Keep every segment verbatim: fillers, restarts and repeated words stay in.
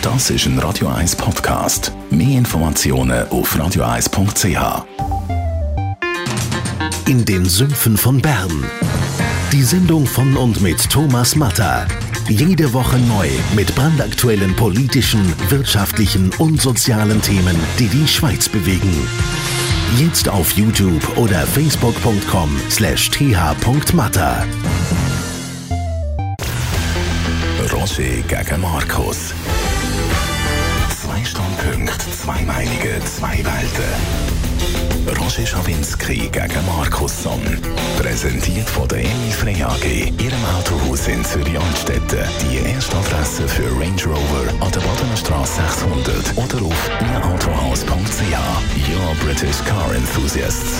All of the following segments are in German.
Das ist ein Radio eins Podcast. Mehr Informationen auf radio eins punkt c h. In den Sümpfen von Bern. Die Sendung von und mit Thomas Matter. Jede Woche neu mit brandaktuellen politischen, wirtschaftlichen und sozialen Themen, die die Schweiz bewegen. Jetzt auf YouTube oder facebook punkt com slash t h punkt matter. Roger gegen Markus. Zwei Standpunkte, zwei Meinungen, zwei Welten. Roger Schawinski gegen Markus Somm. Präsentiert von der Emil Frey A G, Ihrem Autohaus in Zürich-Altstetten. Die erste Adresse für Range Rover an der Badenstraße sechshundert oder auf ihr autohaus punkt c h. Your British Car Enthusiasts.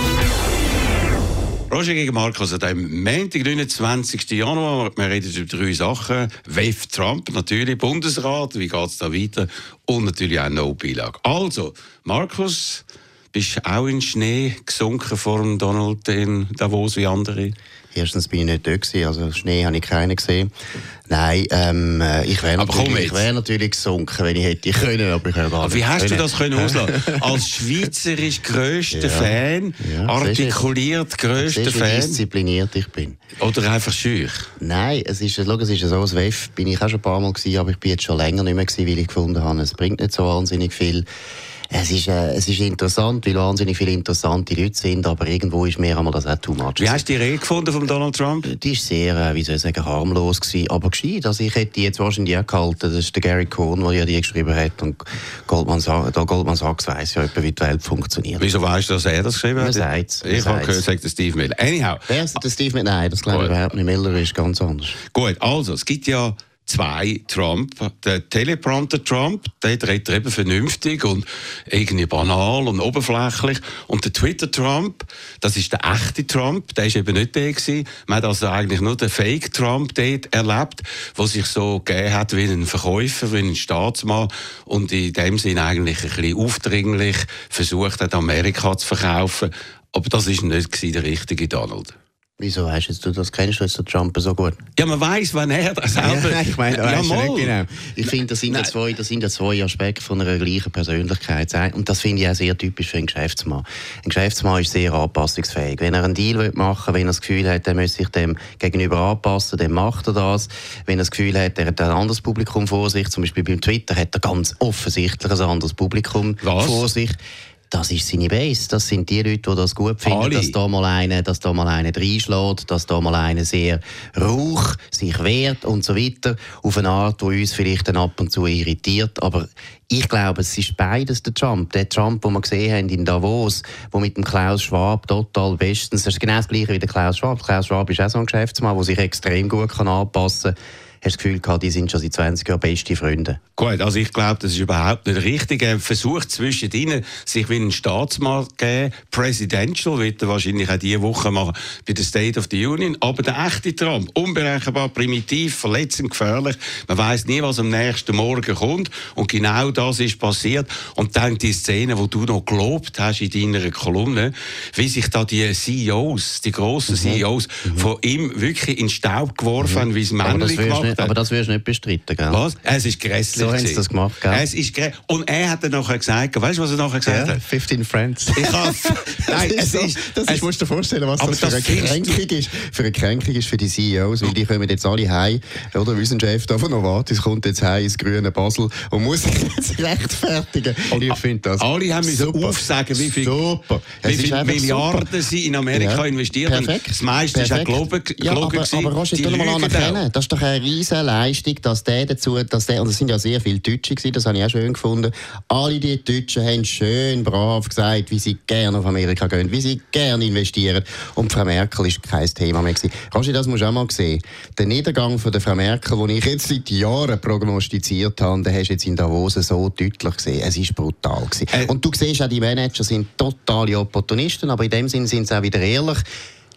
Roger gegen Markus, also am Montag, neunundzwanzigsten Januar, wir reden über drei Sachen. W E F Trump, natürlich, Bundesrat, wie geht es da weiter? Und natürlich auch No-Beilage. Also, Markus, bist du auch in Schnee gesunken vor dem Donald in Davos wie andere? Erstens bin ich nicht dort gewesen, also Schnee habe ich keinen gesehen. Nein, ähm, ich wäre natürlich, wär natürlich gesunken, wenn ich hätte können, aber ich habe gar nicht. Wie hast können. du das können auslassen? Als schweizerisch grösster ja. Fan, ja, artikuliert grösster Fan? Wie diszipliniert ich bin. Oder einfach schüch? Nein, es ist, schau, es ist so, als W E F bin ich auch schon ein paar Mal gewesen, aber ich bin jetzt schon länger nicht mehr gewesen, weil ich gefunden habe, es bringt nicht so wahnsinnig viel. Es ist, äh, es ist interessant, weil wahnsinnig viele interessante Leute sind, aber irgendwo ist mir einmal das auch too much. Wie hast du die Rede gefunden von Donald Trump? Die ist sehr, äh, wie soll ich sagen, harmlos gewesen, aber gescheit. Also ich hätte die jetzt wahrscheinlich auch gehalten. Das ist der Gary Cohn, der ja die geschrieben hat. Und Goldman, Sa- da Goldman Sachs weiss ja etwa, wie die Welt funktioniert. Wieso weißt du, dass er das geschrieben hat? Man sagt's. Ich habe gehört, sagt der Steve Miller. Anyhow. Wer sagt der Steve Miller? Nein, das glaube ich überhaupt nicht. Miller ist ganz anders. Gut, also, es gibt ja zwei Trump. Der Teleprompter-Trump, der redet eben vernünftig und irgendwie banal und oberflächlich. Und der Twitter-Trump, das ist der echte Trump, der ist eben nicht der gewesen. Man hat also eigentlich nur den Fake-Trump dort erlebt, der sich so gegeben hat wie ein Verkäufer, wie ein Staatsmann und in dem Sinne eigentlich ein bisschen aufdringlich versucht hat, Amerika zu verkaufen. Aber das war nicht der richtige Donald. Wieso weißt du das? Kennst du jetzt den Trump so gut? Ja, man weiss, wenn er das selber... Ja, ich meine, da ja, weißt du nicht genau. Ich finde, das sind, ja zwei, das sind ja zwei Aspekte von einer gleichen Persönlichkeit. Und das finde ich auch sehr typisch für einen Geschäftsmann. Ein Geschäftsmann ist sehr anpassungsfähig. Wenn er einen Deal machen will, wenn er das Gefühl hat, er müsse sich dem gegenüber anpassen, dann macht er das. Wenn er das Gefühl hat, er hat ein anderes Publikum vor sich, zum Beispiel beim Twitter, hat er ganz offensichtlich ein anderes Publikum Was? vor sich. Das ist seine Base. Das sind die Leute, die das gut finden, Ali. dass da mal einer, dass da mal einer reinschlägt, dass da mal einer sehr rauch sich wehrt und so weiter. Auf eine Art, die uns vielleicht dann ab und zu irritiert. Aber ich glaube, es ist beides der Trump. Der Trump, den wir gesehen haben in Davos, der mit dem Klaus Schwab total bestens, das ist genau das Gleiche wie der Klaus Schwab. Klaus Schwab ist auch so ein Geschäftsmann, der sich extrem gut kann anpassen kann. Hast du das Gefühl gehabt, die sind schon seit zwanzig Jahren beste Freunde? Gut, also ich glaube, das ist überhaupt nicht richtig. Er versucht zwischen ihnen, sich wie ein Staatsmann zu geben. Presidential wird er wahrscheinlich auch diese Woche machen bei der State of the Union. Aber der echte Trump, unberechenbar, primitiv, verletzend, gefährlich. Man weiss nie, was am nächsten Morgen kommt. Und genau das ist passiert. Und dann die Szene, die du noch gelobt hast in deiner Kolumne, wie sich da die C E Os, die grossen mhm. C E Os, mhm. von ihm wirklich in den Staub geworfen haben, mhm. wie es männlich gemacht hat. Aber das wirst du nicht bestreiten, gell? Was? Es ist grässlich. So haben sie das gemacht, gell? Es ist grä- Und er hat dann nachher gesagt, weißt du, was er nachher gesagt ja, hat? fifteen Friends. Ich habe... Nein, es so, ist... Das ist, musst du dir vorstellen, was das für das eine Kränkung ist. Für eine Kränkung ist für die C E Os, weil die kommen jetzt alle heim, oder? Wie ein Chef da von Novartis kommt jetzt heim ins grüne Basel und muss sich jetzt rechtfertigen. Und ich finde das alle haben müssen super. aufsagen, wie viel, super. wie viele Milliarden super. sie in Amerika ja. investiert haben. Das meiste ist auch gelogen. Ja, aber, aber Roger, tu mal anerkennen. Das ist doch eine riesige Leistung, dass der dazu, dass der, und es sind ja sehr viele Deutsche gewesen, das habe ich auch schön gefunden, alle die Deutschen haben schön brav gesagt, wie sie gerne auf Amerika gehen, wie sie gerne investieren. Und Frau Merkel ist kein Thema mehr gewesen. Roger, das musst du auch mal sehen. Der Niedergang von der Frau Merkel, den ich jetzt seit Jahren prognostiziert habe, den hast du jetzt in Davos so deutlich gesehen. Es ist brutal gewesen. Äh. Und du siehst auch, die Manager sind totale Opportunisten, aber in dem Sinne sind sie auch wieder ehrlich.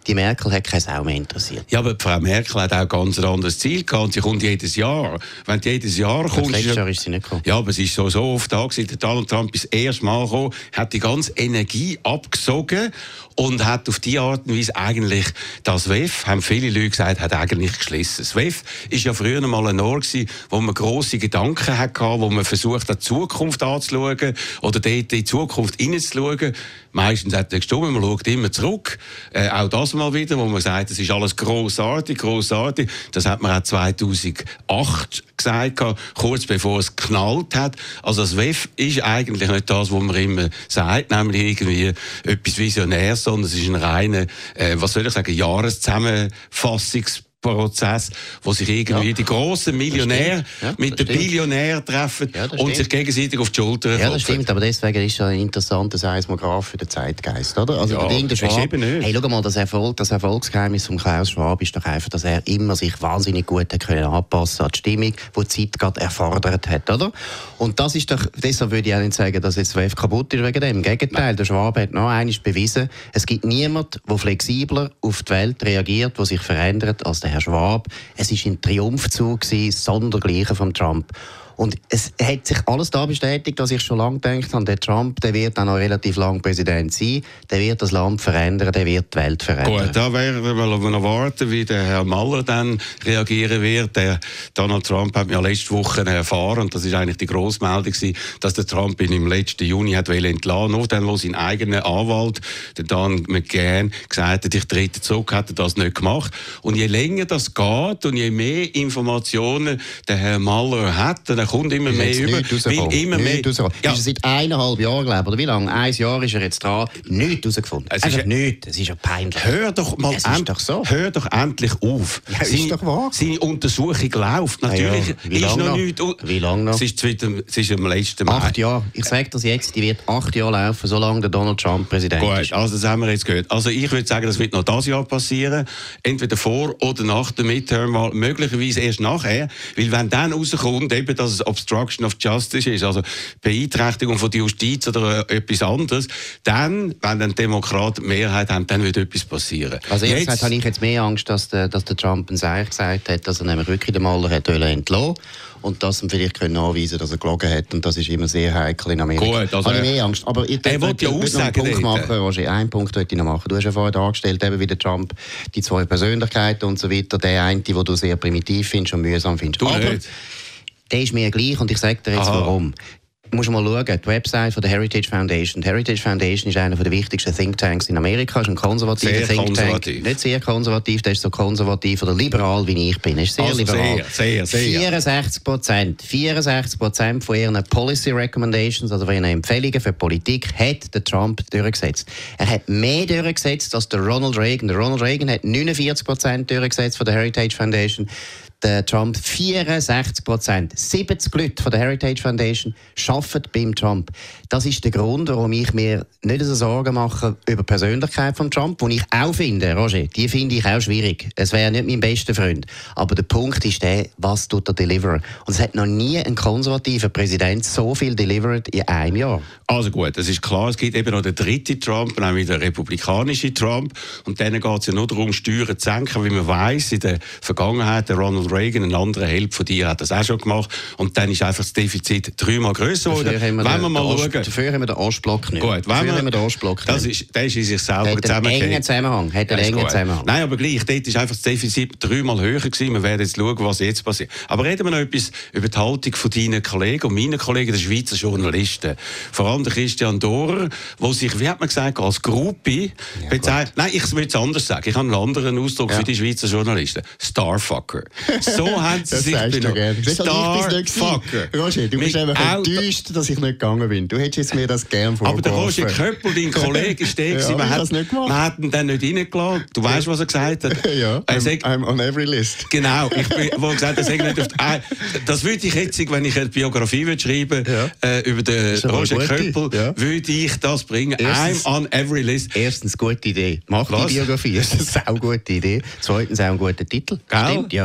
Die Merkel hat keine Sau mehr interessiert. Ja, aber Frau Merkel hat auch ganz ein anderes Ziel gehabt. Sie kommt jedes Jahr. Wenn du jedes Jahr kommst... Letztes Jahr ist sie nicht gekommen. Ja, aber sie ist so, so oft da gewesen. Der Donald Trump ist das erste Mal gekommen, hat die ganze Energie abgesogen und hat auf die Art und Weise eigentlich das W E F, haben viele Leute gesagt, hat eigentlich geschlossen. Das W E F war ja früher mal ein Ort gewesen, wo man grosse Gedanken hatte, wo man versucht hat, die Zukunft anzuschauen oder dort in die Zukunft hineinzuschauen. Meistens hat er gestimmt, man schaut immer zurück. Äh, auch das mal wieder, wo man sagt, es ist alles grossartig, grossartig. Das hat man auch zweitausendacht gesagt, kurz bevor es geknallt hat. Also das W E F ist eigentlich nicht das, was man immer sagt, nämlich irgendwie etwas Visionäres, sondern es ist ein reiner, äh, was soll ich sagen, Jahreszusammenfassungs Prozess, wo sich irgendwie ja. die grossen Millionäre ja, mit den Billionären treffen ja, und sich gegenseitig auf die Schulter klopfen. Ja, das stimmt, aber deswegen ist ja ein interessanter Seismograph für den Zeitgeist, oder? Also ja, der Schwab, hey, schau mal, das, Erfolg, das Erfolgsgeheimnis von Klaus Schwab ist doch einfach, dass er immer sich wahnsinnig gut hat können anpassen an die Stimmung, die die Zeit gerade erfordert hat, oder? Und das ist doch, deshalb würde ich auch nicht sagen, dass jetzt das W E F kaputt ist wegen dem. Im Gegenteil, der Schwab hat noch einmal bewiesen, es gibt niemanden, der flexibler auf die Welt reagiert, der sich verändert, als der Herr Schwab. Es war ein Triumphzug, sondergleichen von Trump. Und es hat sich alles da bestätigt, was ich schon lange gedacht habe. Der Trump, der wird auch noch relativ lang Präsident sein. Der wird das Land verändern, der wird die Welt verändern. Gut, da werden wir noch warten, wie der Herr Mueller dann reagieren wird. Der Donald Trump hat mir letzte Woche erfahren, und das ist eigentlich die Grossmeldung, dass der Trump ihn im letzten Juni hat entlassen, nur dann, wo sein eigener Anwalt, der Dan McGahn, gesagt hat, ich trete zurück, hat er das nicht gemacht. Und je länger das geht und je mehr Informationen der Herr Mueller hat, dann kommt immer mehr über. Weil immer mehr. Ja. Ist er seit eineinhalb Jahren, glaube ich, oder wie lange? Ein Jahr ist er jetzt dran. Nichts herausgefunden. Es ist nichts. Es ist ja peinlich. Hör doch mal es ist doch so. Hör doch endlich auf. Ja, seine, ist doch wahr. Seine Untersuchung läuft. Natürlich ja, ja. ist noch, noch nichts. Wie lange noch? Es ist, es ist am letzten Mal. Acht Jahre. Ich sage das jetzt, die wird acht Jahre laufen, solange der Donald Trump Präsident Gut, ist. Also das haben wir jetzt gehört. Also ich würde sagen, das wird noch dieses Jahr passieren. Entweder vor oder nach der Midterm, möglicherweise erst nachher. Weil wenn dann rauskommt, eben, dass es Obstruction of Justice ist, also Beeinträchtigung von der Justiz oder etwas anderes, dann, wenn dann die Demokraten die Mehrheit haben, dann wird etwas passieren. Also ehrlich gesagt habe ich jetzt mehr Angst, dass der, dass der Trump ein Seich gesagt hat, dass er nämlich wirklich den Mueller hat entlassen und dass er vielleicht nachweisen, dass er gelogen hat, und das ist immer sehr heikel in Amerika. Gut, also habe ich mehr Angst. Aber ich er wollte ja aussagen, einen Punkt machen, Roger. Einen Punkt wollte ich noch machen. Du hast ja vorher dargestellt, eben wie der Trump, die zwei Persönlichkeiten und so weiter, der eine, den du sehr primitiv findest und mühsam findest. Du Aber nicht. Der ist mir gleich, und ich sage dir jetzt Aha. warum. Du musst mal schauen, die Website von der Heritage Foundation. Die Heritage Foundation ist einer der wichtigsten Thinktanks in Amerika. Ist ein konservativer sehr Thinktank. Konservativ. Nicht sehr konservativ, der ist so konservativ oder liberal wie ich bin. Er ist sehr also liberal. Sehr, sehr, sehr. vierundsechzig Prozent. vierundsechzig Prozent von ihren Policy Recommendations, also von ihren Empfehlungen für Politik, hat der Trump durchgesetzt. Er hat mehr durchgesetzt als der Ronald Reagan. Der Ronald Reagan hat neunundvierzig Prozent durchgesetzt von der Heritage Foundation. Der Trump vierundsechzig Prozent. siebzig Leute von der Heritage Foundation arbeiten beim Trump. Das ist der Grund, warum ich mir nicht so Sorgen mache über die Persönlichkeit von Trump, die ich auch finde, Roger, die finde ich auch schwierig. Es wäre nicht mein bester Freund. Aber der Punkt ist der, was tut er deliveren? Und es hat noch nie ein konservativer Präsident so viel delivered in einem Jahr. Also gut, es ist klar, es gibt eben noch den dritten Trump, nämlich den republikanischen Trump. Und dann geht es ja nur darum, Steuern zu senken. Wie man weiss, in der Vergangenheit, der Ronald Reagan, ein anderer Held von dir, hat das auch schon gemacht. Und dann ist einfach das Defizit dreimal grösser geworden. Wenn wir mal schauen. Dafür haben wir den Ostblock nicht. Gut, wenn wir, haben wir den Ostblock das ist, der ist in sich selber zusammengehängt. Hat einen engen Zusammenhang. Hat einen engen Zusammenhang. Nein, aber gleich, dort ist einfach das Defizit dreimal höher gewesen. Wir werden jetzt schauen, was jetzt passiert. Aber reden wir noch etwas über die Haltung von deinen Kollegen und meinen Kollegen, den Schweizer Journalisten. Vor allem der Christian Dorer, der sich, wie hat man gesagt, als Groupie ja, bezeichnet. Nein, ich will es anders sagen. Ich habe einen anderen Ausdruck ja. für die Schweizer Journalisten. Starfucker. So haben sie sich benannt. Starfucker. Roger, du bist einfach enttäuscht, dass ich nicht gegangen bin. Du hättest mir das gerne vorgeworfen. Aber der Roger Köppel, dein Kollege, ist der ja, man, hat, man hat ihn dann nicht reingelassen. Du weißt, was er gesagt hat? Ja, er I'm, sagt, I'm on every list. Genau, ich bin, wo er gesagt hat, nicht auf die, das würde ich jetzt, wenn ich eine Biografie würde schreiben ja. äh, über den Roger Köppel, ja. würde ich das bringen. Erstens, I'm on every list. Erstens, gute Idee. Mach was? Die Biografie, das ist eine sehr gute Idee. Zweitens, auch ein guter Titel. Gell? Stimmt, ja, ja, stimmt.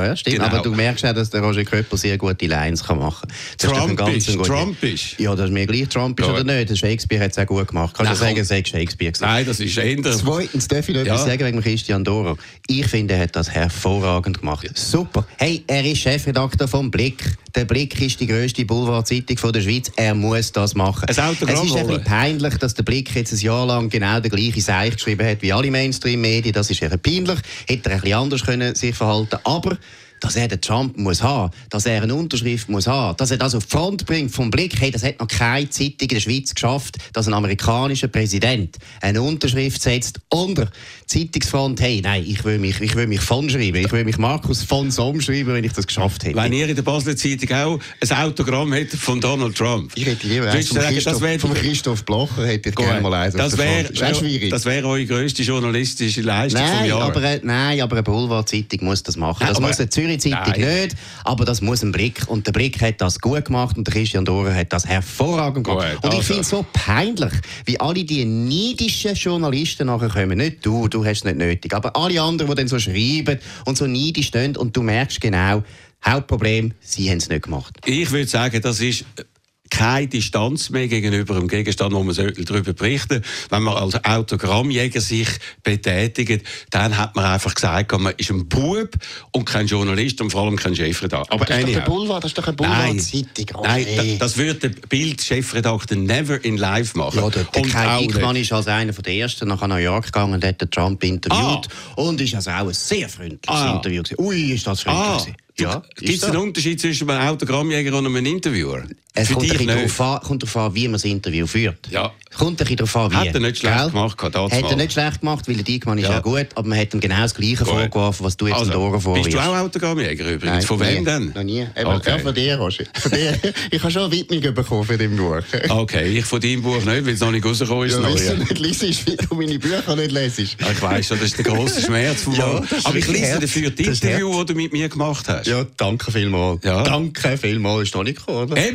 genau. Aber du merkst auch, dass der Roger Köppel sehr gute Lines kann machen kann. Trumpisch, Trumpisch. Ja, das ist mir gleich Trumpisch ja. oder nicht. Der Shakespeare hat es auch gut gemacht. Kannst du sagen, es sei Shakespeare gewesen? Nein, das ist ändert. Zweitens darf ich noch etwas ja. sagen wegen Christian Dorer. Ich finde, er hat das hervorragend gemacht. Super. Hey, er ist Chefredakteur vom Blick. Der Blick ist die grösste Boulevardzeitung der Schweiz. Er muss das machen. Es ist ein bisschen peinlich, dass der Blick jetzt ein Jahr lang genau den gleichen Seich geschrieben hat wie alle Mainstream-Medien. Das ist eher peinlich. Hätte er ein bisschen anders können sich verhalten. Aber dass er den Trump muss haben, dass er eine Unterschrift muss haben, dass er das auf die Front bringt vom Blick, hey, das hat noch keine Zeitung in der Schweiz geschafft, dass ein amerikanischer Präsident eine Unterschrift setzt unter die Zeitungsfront. Hey, nein, ich will mich, ich will mich von schreiben, ich will mich Markus von Somm schreiben, wenn ich das geschafft hätte. Wenn ihr in der Basler Zeitung auch ein Autogramm hättet von Donald Trump. Ich hätte lieber eins von Christoph, von Christoph Blocher, hätte ich gerne mal eins. Das wäre wär, das wär eure grösste journalistische Leistung nein, vom Jahr. Aber, nein, aber eine Boulevardzeitung muss das machen. Das aber, muss eine Zürich Zeitung nicht, aber das muss ein Blick. Und der Blick hat das gut gemacht und der Christian Dorer hat das hervorragend gemacht. Gut, und ich also. finde es so peinlich, wie alle die neidischen Journalisten nachher kommen. Nicht du, du hast es nicht nötig, aber alle anderen, die dann so schreiben und so neidisch stehen und du merkst genau, Hauptproblem, sie haben es nicht gemacht. Ich würde sagen, das ist keine Distanz mehr gegenüber dem Gegenstand, wo man darüber berichten sollte. Wenn man als Autogrammjäger sich betätigt, dann hat man einfach gesagt, man ist ein Bub und kein Journalist und vor allem kein Chefredakteur. Aber das ist, doch ein Boulevard, das ist doch eine Boulevardzeitung. Oh, nein, nein, das würde der Bild-Chefredakteur never in live machen. Ja, der, der Kai Diekmann ist als einer der Ersten nach New York gegangen und hat den Trump interviewt. Ah. Und ist also auch ein sehr freundliches ah. Interview gewesen. Ui, ist das freundlich gewesen. Ah. Ja, gibt es einen Unterschied zwischen einem Autogrammjäger und einem Interviewer? Es kommt ein bisschen darauf an, wie man das Interview führt. Ja. Kommt ein bisschen darauf an, wie. Hat er nicht schlecht Gell? gemacht. Hat er nicht schlecht gemacht, weil der Diekmann ist ja gut, aber man hat ihm genau das Gleiche gut. vorgeworfen, was du jetzt also, in Ohren vorwirfst. Bist du auch Autogrammjäger übrigens? Nein, von wem denn? Noch nie. Eben, okay. Ja, von dir, Roger. Von dir. Ich habe schon eine Widmung bekommen für dein Buch. Okay, ich von deinem Buch nicht, weil es noch nicht rausgekommen ist. Ja, weil du nicht liest, weil du meine Bücher nicht lesest. Ja, ich weiss schon, das ist der grosse Schmerz von ja, aber ich lese dafür das Interview, das du mit mir gemacht hast. Ja, danke vielmals. Ja. Danke vielmals, ist noch nicht gekommen, oder? Eben!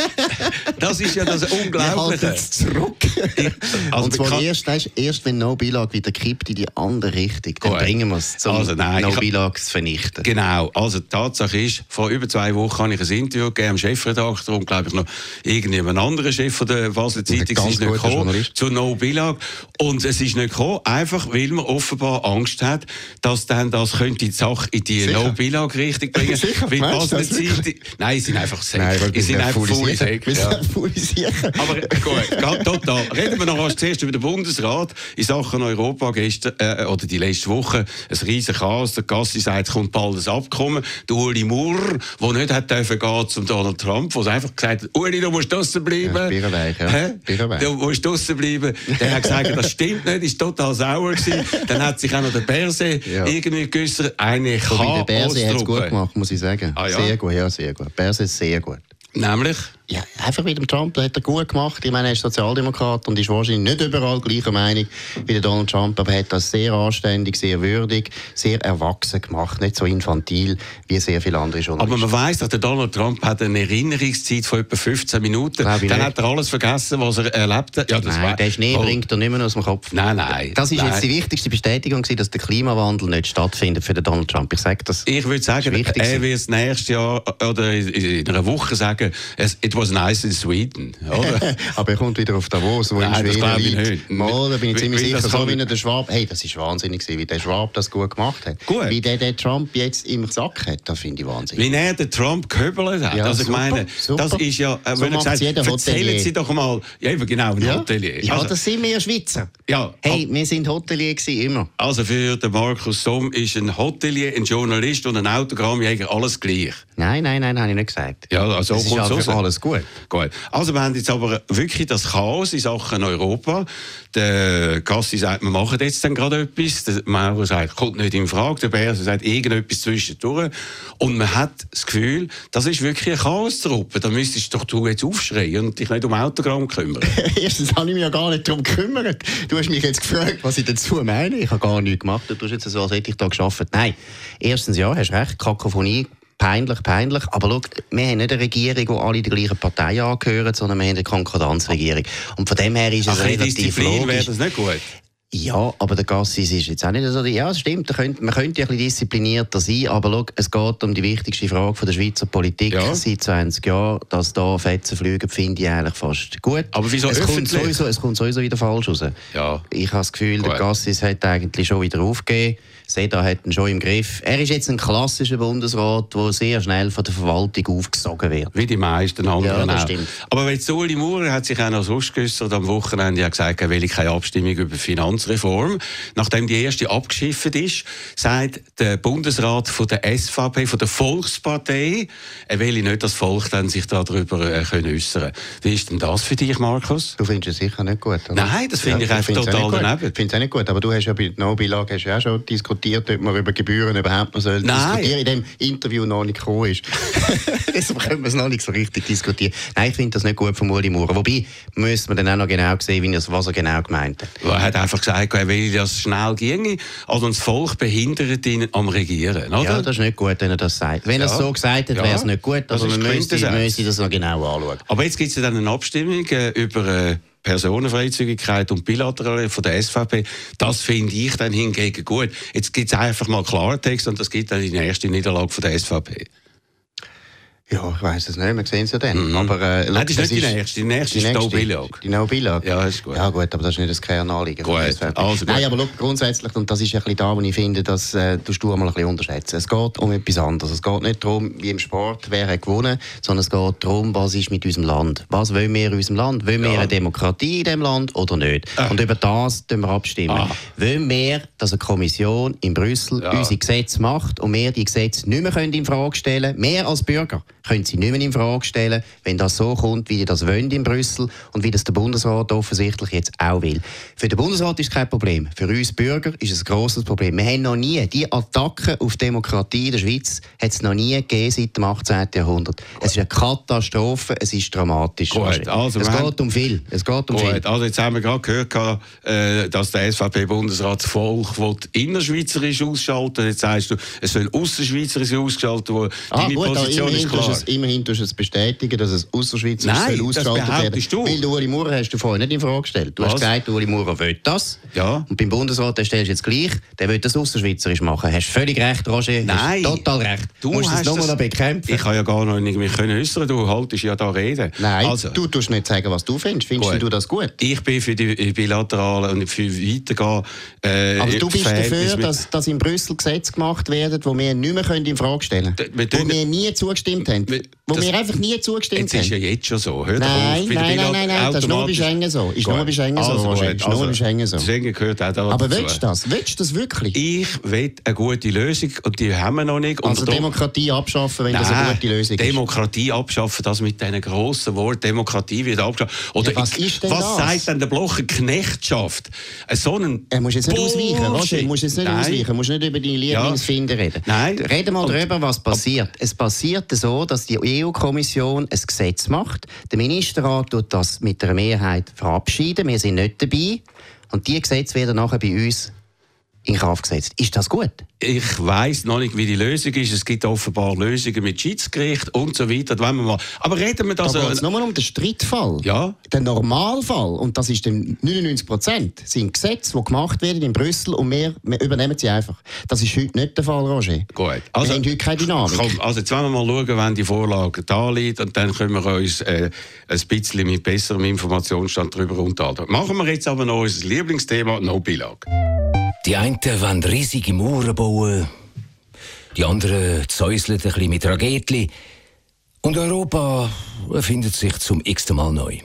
Das ist ja das Unglaubliche. Ich zurück. Ich, also und zwar erst, weißt, erst, wenn No-Bilag wieder kippt in die andere Richtung, dann Gut. bringen wir es zum also, No-Bilag zu vernichten. Genau. Also die Tatsache ist, vor über zwei Wochen habe ich ein Interview gegeben am Chefredakteur und glaube ich noch irgendjemand anderen Chef von der Basler Zeitung ist nicht gekommen zu No-Bilag. Und es ist nicht gekommen, einfach weil man offenbar Angst hat, dass dann das könnte die Sache in die No-Bilag-Richtung bringen. Sicher, weil Basler Zeitung... Nein, sie sind einfach Säcke. Sie sind einfach voll Säcke. Aber gut, ganz total. Reden wir noch erst zuerst über den Bundesrat in Sachen Europa gestern, äh, oder die letzte Woche. Ein riesen Chaos. Der Gassi sagt, es kommt bald ein Abkommen. Der Uli Murr, der nicht hat dürfen gehen zum Donald Trump, der einfach gesagt hat, Uli, du musst draussen bleiben. Ja, Birrenweich, ja. Du musst draussen bleiben. Der hat gesagt, das stimmt nicht, ist total sauer gewesen. Dann hat sich auch noch der Berse ja. irgendwie geäussert. Eine Chaos. Der Berse hat es gut gemacht, muss ich sagen. Ah, ja? Sehr gut, ja, sehr gut. Berse ist sehr gut. Nämlich? Ja, einfach mit dem Trump hat er gut gemacht. Ich meine, er ist Sozialdemokrat und ist wahrscheinlich nicht überall gleicher Meinung wie der Donald Trump, aber er hat das sehr anständig, sehr würdig, sehr erwachsen gemacht, nicht so infantil wie sehr viele andere Journalisten. Aber man weiss, dass der Donald Trump hat eine Erinnerungszeit von etwa fünfzehn Minuten. Dann nicht. Hat er alles vergessen, was er erlebt hat. Ja, das nein, war... der Schnee oh. bringt er nicht mehr aus dem Kopf. Nein, nein. Das ist nein. jetzt die wichtigste Bestätigung, dass der Klimawandel nicht stattfindet für den Donald Trump. Ich sage das. Ich würde sagen, er wird es nächstes Jahr oder in einer Woche sagen, it was nice in Sweden. Oder? Aber er kommt wieder auf Davos, wo Nein, in Schweden liegt. Nicht. Mal, da bin ich wie, ziemlich wie, sicher, so wie der Schwab. Hey, das ist wahnsinnig gewesen, wie der Schwab das gut gemacht hat. Gut. Wie der, der Trump jetzt im Sack hat, das finde ich wahnsinnig. Wie er den Trump gehöbelt hat. Ja, also ich super, meine, super. Das ist ja, äh, so wenn er gesagt hat, erzählen Hotelier. Sie doch mal, ja eben genau, ein ja. Hotelier. Ja, also, das sind wir Schweizer. Ja, hey, wir sind Hotelier gewesen, immer. Also für den Markus Somm ist ein Hotelier, ein Journalist und ein Autogrammjäger alles gleich. Nein, nein, nein, habe ich nicht gesagt. Ja, also das ist also alles gut. gut. Also wir haben jetzt aber wirklich das Chaos in Sachen Europa. Der Gassi sagt, wir machen jetzt dann gerade etwas. Der Maurer sagt, kommt nicht in Frage. Der Berse sagt, irgendetwas zwischendurch. Und man hat das Gefühl, das ist wirklich eine Chaos-Truppe. Da müsstest doch du jetzt aufschreien und dich nicht um Autogramm kümmern. Erstens habe ich mich ja gar nicht darum gekümmert. Du hast mich jetzt gefragt, was ich dazu meine. Ich habe gar nichts gemacht. Du tust jetzt so, als hätte ich da gearbeitet. Nein, erstens ja, hast recht, Kakophonie. Peinlich, peinlich. Aber schau, wir haben nicht eine Regierung, die alle die gleiche Partei angehören, sondern wir haben eine Konkordanzregierung. Und von dem her ist es Ach, relativ Disziplin logisch. wäre das nicht gut? Ja, aber der Gassis ist jetzt auch nicht so... Ja, es stimmt, könnte, man könnte ja ein bisschen disziplinierter sein, aber schau, es geht um die wichtigste Frage von der Schweizer Politik ja. seit zwanzig Jahren, dass da Fetzen fliegen, finde ich eigentlich fast gut. Aber wieso es öffentlich? Kommt sowieso, es kommt sowieso wieder falsch raus. Ja. Ich habe das Gefühl, gut. der Gassis hat eigentlich schon wieder aufgegeben. Seda hat ihn schon im Griff. Er ist jetzt ein klassischer Bundesrat, der sehr schnell von der Verwaltung aufgesogen wird. Wie die meisten anderen ja, das auch. Stimmt. Aber jetzt Ueli Maurer hat sich auch noch sonst geäussert am Wochenende, hat gesagt, er will keine Abstimmung über Finanzreform. Nachdem die erste abgeschifft ist, sagt der Bundesrat von der S V P, von der Volkspartei, er will nicht, dass das Volk dann sich darüber äh, äußern kann. Wie ist denn das für dich, Markus? Du findest es sicher nicht gut, oder? Nein, das finde ja, ich einfach total daneben. Ich finde es auch nicht gut, aber du hast ja bei der No-Billag ja auch schon diskutiert, ob man über Gebühren überhaupt noch soll diskutieren, in dem Interview noch nicht gekommen ist. Deshalb können wir es noch nicht so richtig diskutieren. Nein, ich finde das nicht gut von Ueli Maurer. Wobei, müssen wir dann auch noch genau sehen, wie er, was er genau gemeint hat. Er hat einfach gesagt, er will, dass es schnell ginge, also das Volk behindert ihn am Regieren. Oder? Ja, das ist nicht gut, wenn er das sagt. Wenn ja. er es so gesagt hat, wäre es nicht gut, aber man müsste, müsste das noch genau anschauen. Aber jetzt gibt es dann eine Abstimmung äh, über... Äh, Personenfreizügigkeit und Bilaterale von der S V P, das finde ich dann hingegen gut. Jetzt gibt es einfach mal Klartext und das gibt dann die erste Niederlage von der S V P. Ja, ich weiss es nicht, wir sehen es ja dann. Mhm. Aber, äh, Nein, das ist nicht die nächste, die nächste ist No-Billag. Die No-Billag? Ja, ist gut. Ja gut, aber das ist nicht das Kernanliegen. Gut. Also Nein, gut. aber look, grundsätzlich, und das ist ein bisschen da, wo ich finde, dass äh, du du mal ein bisschen unterschätzen. Es geht um etwas anderes. Es geht nicht darum, wie im Sport, wer hat gewonnen, sondern es geht darum, was ist mit unserem Land. Was wollen wir in unserem Land? Wollen wir ja. eine Demokratie in diesem Land oder nicht? Äh. Und über das tun wir abstimmen. Ah. Wollen wir, dass eine Kommission in Brüssel ja. unsere Gesetze macht und wir die Gesetze nicht mehr in Frage stellen können? Wir als Bürger können sie nicht mehr in Frage stellen, wenn das so kommt, wie die das wollen in Brüssel und wie das der Bundesrat offensichtlich jetzt auch will. Für den Bundesrat ist es kein Problem. Für uns Bürger ist es ein grosses Problem. Wir haben noch nie, die Attacken auf Demokratie in der Schweiz hat es noch nie gegeben seit dem achtzehnten Jahrhundert. Es ist eine Katastrophe, es ist dramatisch. Gut, also es geht um viel. Es geht um Gut, viel. Also jetzt haben wir gerade gehört, dass der S V P-Bundesrat das Volk innerschweizerisch ausschalten will. Jetzt sagst du, es soll ausserschweizerisch ausgeschaltet werden. Ah, Deine gut, Position ist klar. Es, immerhin tust du es bestätigen, dass es ausserschweizerisch Nein, soll ausgeschaltet werden. Du. Weil Ueli Maurer hast du vorhin nicht in Frage gestellt. Du Was? hast gesagt, Ueli Maurer will das. Ja. Und beim Bundesrat, der stellst du jetzt gleich, der will das ausserschweizerisch machen. Hast völlig recht, Roger. Nein. Hast total recht. Du musst es nochmal bekämpfen. Ich kann ja gar noch nicht mich äußern. Du haltest ja da reden. Nein, also. du tust nicht sagen, was du findest. Findest gut. du das gut? Ich bin für die Bilateralen und für Weitergehen. Äh, Aber du bist dafür, dass, dass in Brüssel Gesetze gemacht werden, die wir nicht mehr in Frage stellen können. Wo wir nie zugestimmt haben. Wo wir einfach nie zugestimmt jetzt haben. Das ist ja jetzt schon so. Hör nein, auf, nein, nein, nein, nein, das ist nur bei Schengen so. Ist nur bei Schengen so, also, Roger. Ist nur bei Schengen so. Schengen gehört auch da Aber dazu. willst du das? Willst du das wirklich? Ich will eine gute Lösung und die haben wir noch nicht. Also Demokratie abschaffen, wenn nein, das eine gute Lösung ist? Demokratie abschaffen, das mit diesen grossen Worten, Demokratie wird abgeschafft. Oder ja, was ist denn was das? sagt denn der Blocher Knechtschaft? So einen er muss jetzt nicht Bullshit. ausweichen, Roger, muss jetzt nicht nein. ausweichen, musst nicht über deine Lieblingsfinder ja. reden. Nein. Reden mal und, darüber, was passiert. Es passiert so, dass die E U-Kommission ein Gesetz macht. Der Ministerrat tut das mit einer Mehrheit verabschieden. Wir sind nicht dabei. Und diese Gesetze werden nachher bei uns in Kraft gesetzt. Ist das gut? Ich weiss noch nicht, wie die Lösung ist. Es gibt offenbar Lösungen mit Schiedsgericht und so weiter. Wenn wir mal, aber reden wir das... Da geht es nur um den Streitfall. Ja. Der Normalfall, und das ist dann neunundneunzig Prozent, sind Gesetze, die gemacht werden in Brüssel und wir, wir übernehmen sie einfach. Das ist heute nicht der Fall, Roger. Gut. Also, wir haben heute keine Dynamik. Komm, also jetzt wollen wir mal schauen, wenn die Vorlage da liegt und dann können wir uns äh, ein bisschen mit besserem Informationsstand darüber unterhalten. Machen wir jetzt aber noch unser Lieblingsthema, No-Billag. Die einen wollen riesige Mauern bauen, die anderen zäuseln ein bisschen mit Raketli. Und Europa erfindet sich zum x-ten Mal neu.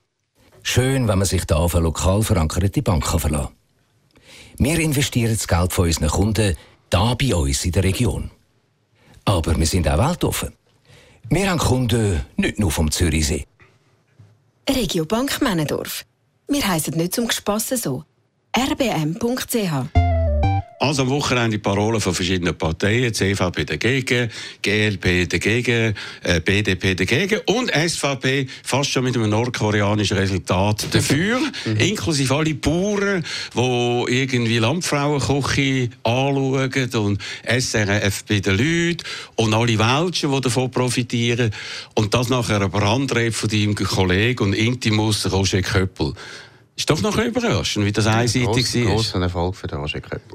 Schön, wenn man sich da auf eine lokal verankerte Bank verlassen kann. Wir investieren das Geld von unseren Kunden da bei uns in der Region. Aber wir sind auch weltoffen. Wir haben Kunden nicht nur vom Zürichsee. Regiobank Männendorf. Wir heissen nicht zum Gespassen so. r b m punkt c h. Also am Wochenende die Parolen von verschiedenen Parteien, C V P dagegen, G L P dagegen, äh, B D P dagegen und S V P fast schon mit einem nordkoreanischen Resultat dafür, inklusive alle Bauern, die irgendwie Landfrauenküche anschauen und S R F bei den Leuten und alle Welschen, die davon profitieren und das nach einer Brandrede von deinem Kollegen und Intimus Roger Köppel. Ist doch noch überraschend, wie das einseitig war. Ein grosser Erfolg für den Roger Köppel.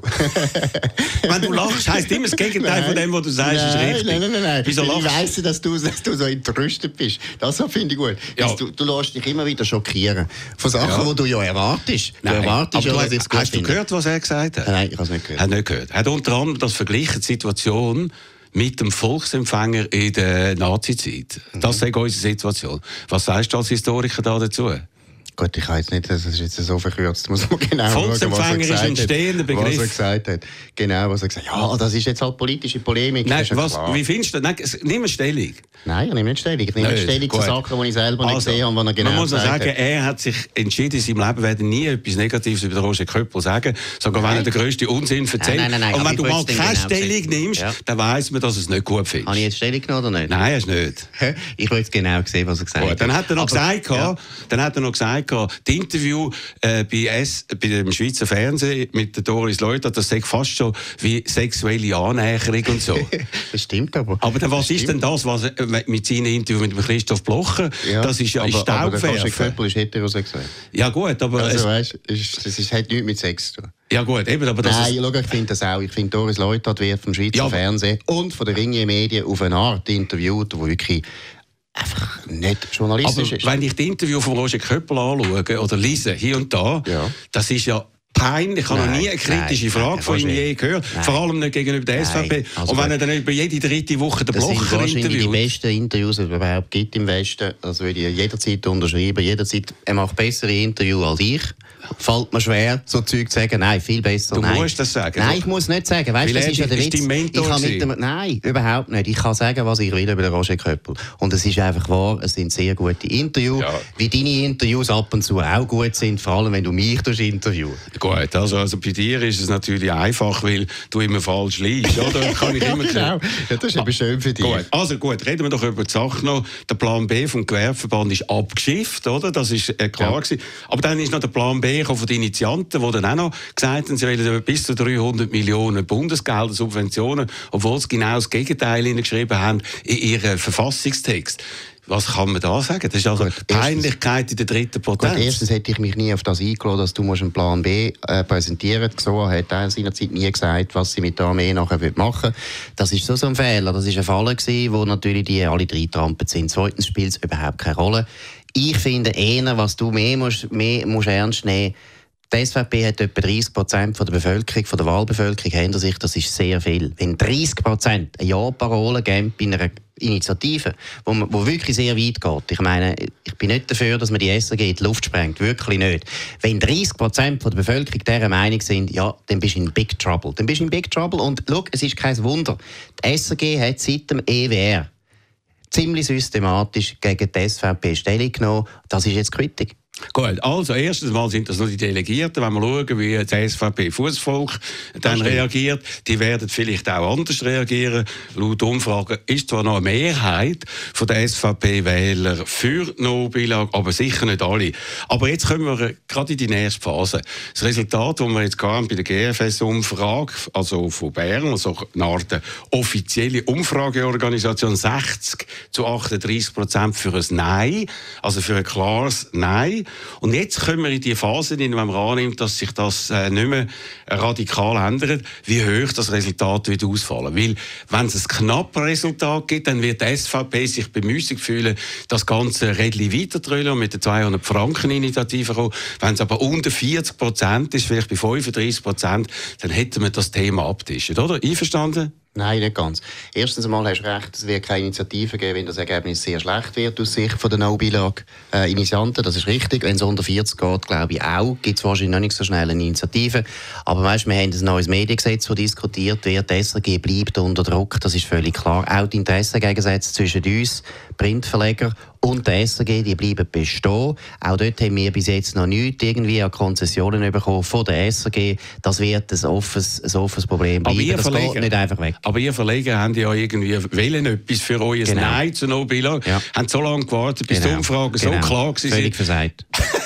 Wenn du lachst, heisst immer das Gegenteil von dem, was du sagst, nein, ist richtig. Nein, nein, nein. nein. Wieso lachst? Ich weiss, dass du, dass du so entrüstet bist. Das finde ich gut. Ja. Du, du lässt dich immer wieder schockieren. Von Sachen, Ja. die du ja erwartest. Nein, du erwartest aber ja, du, dass ich es gut hast du finde. gehört, was er gesagt hat? Nein, ich habe es nicht gehört. Er hat nicht gehört. Er hat unter anderem das verglichen, die Situation mit dem Volksempfänger in der Nazi-Zeit. Das Mhm. ist unsere Situation. Was sagst du als Historiker da dazu? Gut, ich kann jetzt nicht, das ist jetzt so verkürzt, muss man genau schauen, was er Volksempfänger gesagt ist ein stehender hat, Begriff. was er gesagt hat. Genau, was er gesagt hat. Ja, das ist jetzt halt politische Polemik. Nein, ist ja was, klar. wie findest du das? Nein, nimm eine Stellung. Nein, ich nehme nicht Stellung. Ich nehme nicht Nein, Stellung zu gut. Sachen, die ich selber nicht Also, gesehen habe, die er genau man muss ja gesagt sagen, hat. er hat sich entschieden, in seinem Leben werde nie etwas Negatives über den Roger Köppel sagen, sogar wenn er den grössten Unsinn erzählt. Nein, nein, nein, Und aber wenn ich du mal wollte es keine dann genau Stellung sehen. nimmst, Ja. dann weiss man, dass du es nicht gut findest. Habe ich jetzt Stellung genommen oder nicht? Nein, hast du nicht. Ich will jetzt genau sehen, was er gesagt Gut, hat. dann hat er noch Aber- gesagt, ja. dann hat er noch gesagt, die Interview äh, bei, S, bei dem Schweizer Fernsehen mit der Doris Leuthard, das sei fast schon wie sexuelle Annäherung und so. Das stimmt aber. Aber dann, was Das ist denn das, was er mit seinem Interview mit dem Christoph Blocher? Ja, das ist ja aber, aber der Roger Staubwerfen. Köppel ist heterosexuell. Ja gut, aber Also es, weißt, ist, das ist, hat nichts mit Sex zu tun. ja gut, eben, aber das Nein, ist, schau, ich finde das auch. Ich finde, Doris Leuthard wird vom Schweizer Ja, aber- Fernsehen und von den Ringier-Medien auf eine Art interviewt, die wirklich einfach nicht journalistisch aber ist. wenn ich das Interview von Roger Köppel anschaue oder lese, hier und da, Ja. das ist ja peinlich. Ich habe noch Nein, nie eine kritische nein, Frage nein, von ihm Roger. je gehört. Nein. Vor allem nicht gegenüber der S V P. Nein, also und wenn gut. er dann über jede dritte Woche den Das sind Blocher wahrscheinlich die interviewt. besten Interviews, die es überhaupt gibt im Westen. Das würde ich jederzeit unterschreiben. Jederzeit, er macht bessere Interviews als ich. Fällt mir schwer, so Zeug zu sagen. Nein, viel besser. Du nein. musst das sagen. Nein, ich muss nicht sagen. Weißt, Weil das er ist ja der ist Witz. dein Mentor ich kann mit gewesen. dem, nein, überhaupt nicht. Ich kann sagen, was ich will über den Roger Köppel. Und es ist einfach wahr, es sind sehr gute Interviews. Ja. Wie deine Interviews ab und zu auch gut sind, vor allem wenn du mich interviewst. Gut, also, also bei dir ist es natürlich einfach, weil du immer falsch liegst, oder? Kann ich immer genau. Ja, das ist eben schön für dich. Gut. Also gut, reden wir doch über die Sache noch. Der Plan B vom Gewerbeverband ist abgeschifft, oder? Das ist äh, klar Ja. gewesen. Aber dann ist noch der Plan B gekommen von den Initianten, die dann auch noch gesagt haben, sie wollen bis zu dreihundert Millionen Bundesgelder, Subventionen, obwohl sie genau das Gegenteil geschrieben haben in ihren Verfassungstext. Was kann man da sagen? Das ist also Gut, Peinlichkeit in der dritten Gut, Potenz. erstens hätte ich mich nie auf das eingeladen, dass du musst einen Plan B äh, präsentieren musst. So hat er seinerzeit nie gesagt, was sie mit der Armee nachher machen will. Das ist so, so ein Fehler. Das ist ein Fall gewesen, wo natürlich die alle drei trampelt sind. Zweitens spielt es überhaupt keine Rolle. Ich finde eher, was du mehr musst, mehr musst ernst nehmen. Die S V P hat etwa dreißig Prozent von der Bevölkerung, von der Wahlbevölkerung hinter sich. Das ist sehr viel. Wenn dreißig Prozent eine Ja-Parole geben bei einer Initiative, wo, man, wo wirklich sehr weit geht. Ich meine, ich bin nicht dafür, dass man die S R G in die Luft sprengt. Wirklich nicht. Wenn dreißig Prozent von der Bevölkerung dieser Meinung sind, ja, dann bist du in Big Trouble. Dann bist du in Big Trouble. Und schau, es ist kein Wunder. Die S R G hat seit dem E W R ziemlich systematisch gegen die S V P Stellung genommen. Das ist jetzt Kritik. Gut, also erstens mal sind das nur die Delegierten. Wenn wir schauen, wie das S V P-Fußvolk dann stimmt. reagiert, die werden vielleicht auch anders reagieren. Laut Umfragen ist zwar noch eine Mehrheit von der S V P-Wähler für die No-Beilage, aber sicher nicht alle. Aber jetzt kommen wir gerade in die nächste Phase. Das Resultat, das wir jetzt haben bei der G F S-Umfrage, also von Bern, also eine Art offizielle Umfrageorganisation, sechzig zu achtunddreißig Prozent für ein Nein, also für ein klares Nein. Und jetzt kommen wir in die Phase, in der man annimmt, dass sich das äh, nicht mehr radikal ändert, wie hoch das Resultat wird ausfallen. Weil, wenn es ein knappes Resultat gibt, dann wird die S V P sich bemüßigt fühlen, das ganze Rädchen weiterzudrehen und mit der zweihundert Franken Initiative kommen. Wenn es aber unter vierzig Prozent ist, vielleicht bei fünfunddreißig Prozent, dann hätten wir das Thema abtischen, oder? Einverstanden? Nein, nicht ganz. Erstens einmal hast du recht, es wird keine Initiative geben, wenn das Ergebnis sehr schlecht wird aus Sicht der No-Beilage-Initianten. Das ist richtig. Wenn es unter vierzig geht, glaube ich auch, gibt es wahrscheinlich noch nicht so schnell eine Initiative. Aber weißt, wir haben ein neues Mediengesetz, das diskutiert wird. Die S R G bleibt unter Druck, das ist völlig klar. Auch die Interessengegensätze zwischen uns, Printverleger und der S R G, die bleiben bestehen. Auch dort haben wir bis jetzt noch nichts irgendwie an Konzessionen bekommen von der S R G. Das wird ein offenes, ein offenes Problem bleiben. Aber ihr das Verleger- geht nicht einfach weg. Aber ihr Verleger habt ja irgendwie wollen etwas für euer Genau. Nein zu No-Beilage. Ja. Habt so lange gewartet, bis Genau. die Umfragen Genau. so klar waren. Völlig versagt.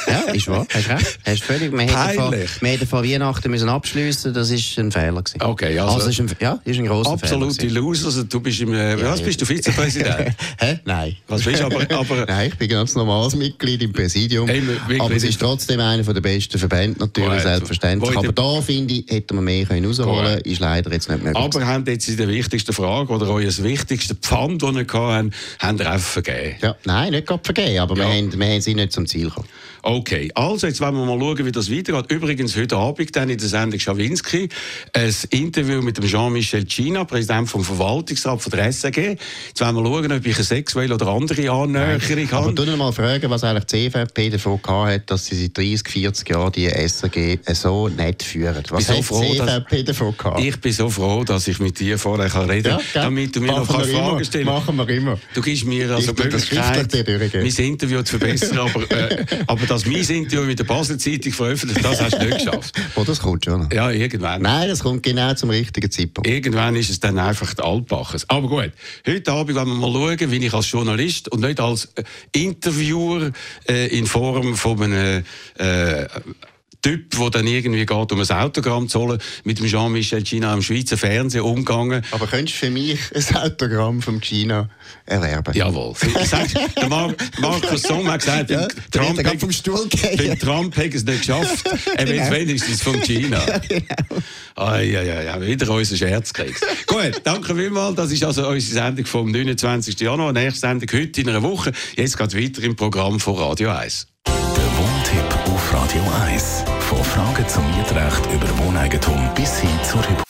Ja, ist wahr. Hast recht. Hast völlig. Wir hätten vor Weihnachten müssen abschliessen. Das war ein Fehler gewesen. Okay, also, also ist ein, ja, ist ein grosser absolute Fehler. Absolute Loser. Also, du bist im, äh, ja, was bist du, Vizepräsident? Hä? Nein. Was bist du aber, aber Nein, ich bin ganz normales Mitglied im Präsidium. Hey, aber es ist trotzdem einer der besten Verbände natürlich, Gut, selbstverständlich. Aber da, finde ich, hätten wir mehr können rausholen können. Ist leider jetzt nicht möglich. Aber haben jetzt in der wichtigsten Frage oder euer wichtigste Pfand, das ihr hatten, habt ihr einfach vergeben? Ja, nein, nicht gerade vergeben, aber ja. wir, haben, wir haben sie nicht zum Ziel gekommen. Okay, also jetzt wollen wir mal schauen, wie das weitergeht. Übrigens heute Abend dann in der Sendung Schawinski ein Interview mit dem Jean-Michel Gina, Präsident vom Verwaltungsrat von der S R G. Jetzt wollen wir schauen, ob ich eine sexuelle oder andere Annäherung habe. Aber du mal fragen, was eigentlich die C V P davon gehabt hat, dass sie seit dreissig, vierzig Jahren die S R G so nett führen. Was hat so die C V P davon gehabt? Ich bin so froh, dass ich mit dir vorher kann reden kann, ja, damit du mir noch Fragen stellen kannst. Machen wir immer. Du gibst mir also die Möglichkeit, mein Interview zu verbessern, aber, äh, aber dass mein Interview mit der Basler Zeitung veröffentlicht, das hast du nicht geschafft. Oh, das kommt schon noch. Ja, irgendwann. Nein, das kommt genau zum richtigen Zeitpunkt. Irgendwann ist es dann einfach die Altbaches. Aber gut, heute Abend wollen wir mal schauen, wie ich als Journalist und nicht als äh, Interviewer äh, in Form von einem äh, Typ, der dann irgendwie geht, um ein Autogramm zu holen, mit dem Jean-Michel Gina im Schweizer Fernsehen umgegangen. Aber könntest du für mich ein Autogramm vom Gina erwerben? Jawohl. Sagst, der Mar- Markus Somm hat gesagt, ja, Trump, hat vom Stuhl den Trump hat es nicht geschafft, er will genau. wenigstens vom Gina. Ja, genau. Ah, ja, ja, ja, wieder unseren Scherz gekriegt. Gut, danke vielmals. Das ist also unsere Sendung vom neunundzwanzigsten Januar. Nächste Sendung heute in einer Woche. Jetzt geht es weiter im Programm von Radio eins. Der Wohntipp auf Radio eins. Von Fragen zum Mietrecht über Wohneigentum bis hin zur Hypothek.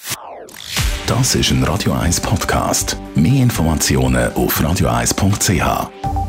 Das ist ein Radio eins Podcast. Mehr Informationen auf radio eins punkt c h.